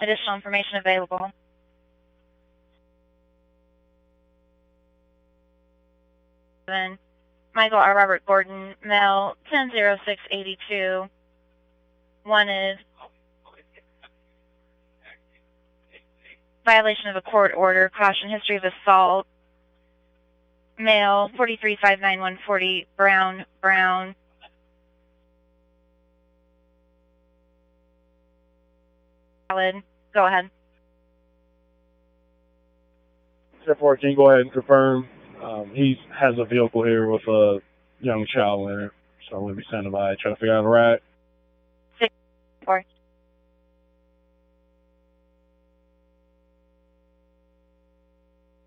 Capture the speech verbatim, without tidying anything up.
Additional information available. Michael R. Robert Gordon, male, ten oh six eighty-two. Wanted violation of a court order, caution, history of assault. Male, forty-three five nine one forty, Brown, Brown. Valid. Go ahead. ten four, can you go ahead and confirm? Um, he has a vehicle here with a young child in it, so we'll be standing by, trying to figure out a ride. six four.